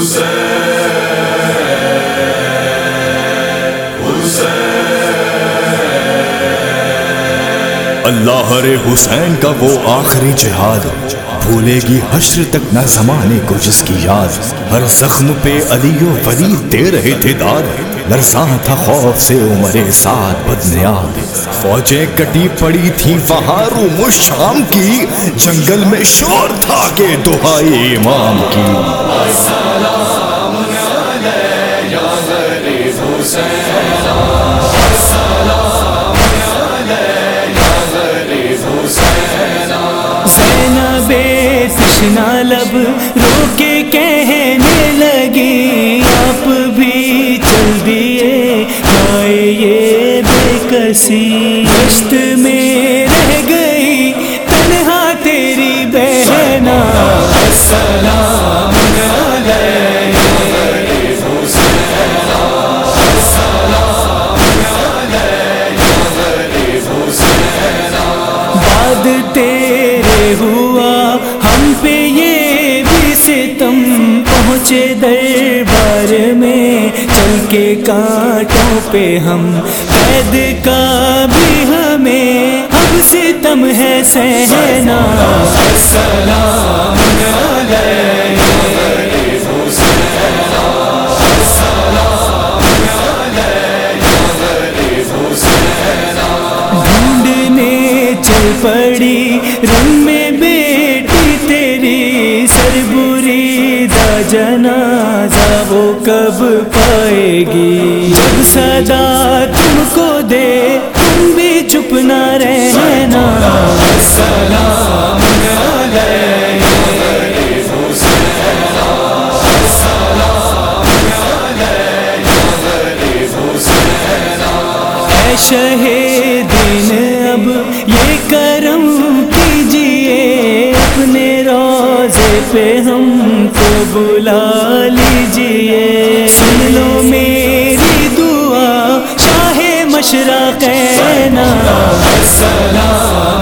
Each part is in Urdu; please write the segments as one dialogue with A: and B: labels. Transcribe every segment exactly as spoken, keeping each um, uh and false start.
A: اللہ رے حسین کا وہ آخری جہاد بھولے گی حشر تک نہ زمانے کو جس کی یاد. ہر زخم پہ علی و ولید دے رہے تھے داد، لرزاں تھا خوف سے عمر سعد بدنیاد. فوجیں کٹی پڑی تھیں وہاں روم و شام کی، جنگل میں شور تھا کہ دہائی امام کی.
B: زینب تشنا لب رو کے کہنے لگی، آپ بھی چل دیے آئے یہ بے کسی. دشت میں رہ گئی تنہا تیری بہنا، السلام بعد تیرے ہوا ہم پہ یہ بھی ستم، پہنچے دربار میں چل کے کانٹوں پہ ہم، قید کا بھی ہمیں اب ستم ہے سہنا. السلام ڈھونڈنے چل پڑی رنگ میں بیٹی تیری، سربری دا جنازہ وہ کب پائے گی. جب صدا تم کو دے تم بھی چپ نہ رہنا. السلام اے شہیدین اب یہ کرم کیجئے، اپنے روضے پہ ہم کو بلا لیجئے. سن لو میری دعا شاہ مشرقینا. السلام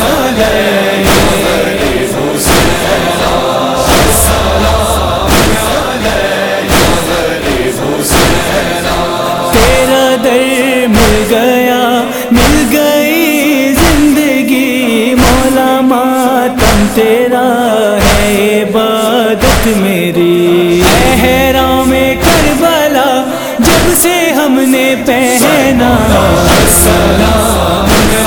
B: تیرا در مل گیا مل گئی زندگی، مولا ماتم تیرا ہے عبادت میری. احرام کربلا جب سے ہم نے پہنا، السلام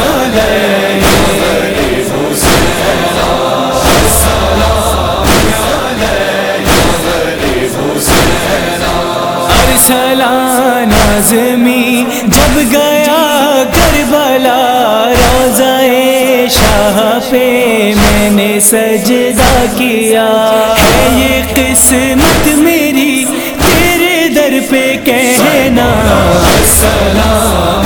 B: ارسلان نازمی جب گیا کربلا، روضہ شاہ پہ میں نے سجدہ کیا. ہے یہ قسمت میری تیرے در پہ کہنا. السلام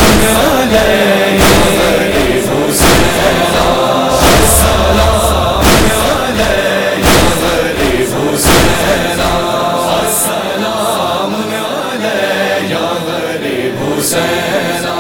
B: حسین.